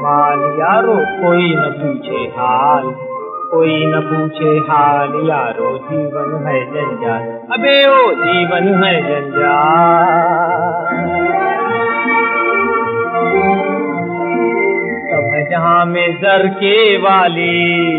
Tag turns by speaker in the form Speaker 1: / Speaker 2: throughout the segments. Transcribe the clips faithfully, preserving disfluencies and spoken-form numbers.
Speaker 1: माल यारो, कोई न पूछे हाल, कोई न पूछे हाल यारो, जीवन है जंजाल, अबे ओ जीवन है जंजाल। सब है जहां में जर के वाली,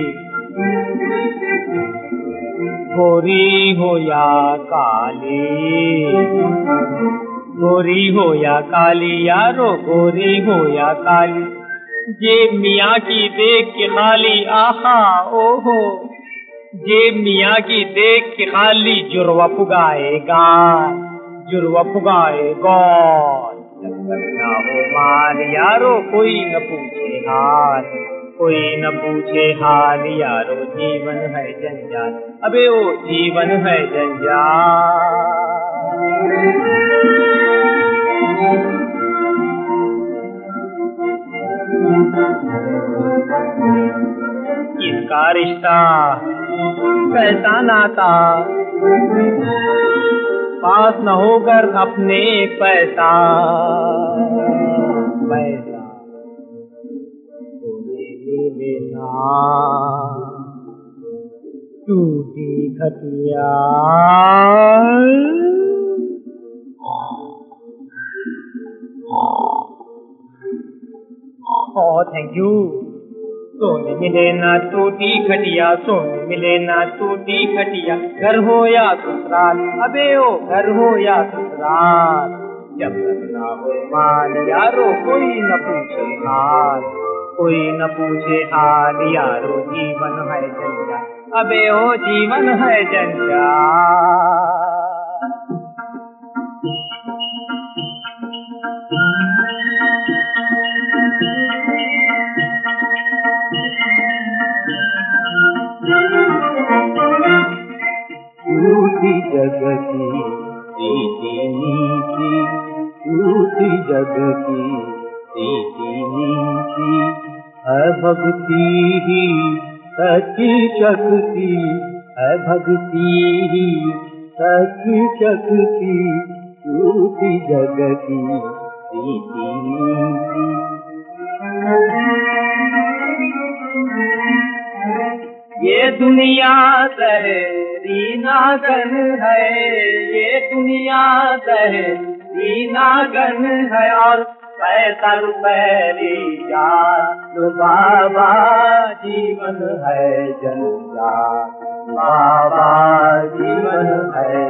Speaker 1: गोरी हो या काली, गोरी हो या काली यारो, गोरी हो या काली, जे मियाँ की देख के खाली, आहा ओहो, जे मियाँ की देख के खाली, जुर्वा फुगाएगा, जुर्वा फुगाएगा। जब तक ना हो माल यारो, कोई न पूछे हाल, कोई न पूछे हाल यारो, जीवन है जंजाल, अबे ओ जीवन है जंजाल। इसका रिश्ता कैसा नाता, पास न होकर अपने पैसा, पैसा सोने ले लेना, टूटी खटिया। Oh thank you. सोने मिले ना टूटी खटिया, सोने मिले ना टूटी खटिया, घर हो या ससुराल, अबे ओ घर हो या ससुराल। जब तक ना हो माल यारो, कोई न पूछे हाल, कोई न पूछे हाल यारो, जीवन है जंजाल, अबे ओ जीवन है जंजाल।
Speaker 2: झूठी जग की रीति नीति, झूठी जग की रीति नीति, है भक्ति ही सच्ची शक्ति, है भक्ति ही सच्ची शक्ति, झूठी जग की रीति नीति। ये दुनिया सहरी नागन है, ये दुनिया सहरी नागन है, और पैसा रुपये जान बाबा, जीवन है जंजाल, बाबा जीवन है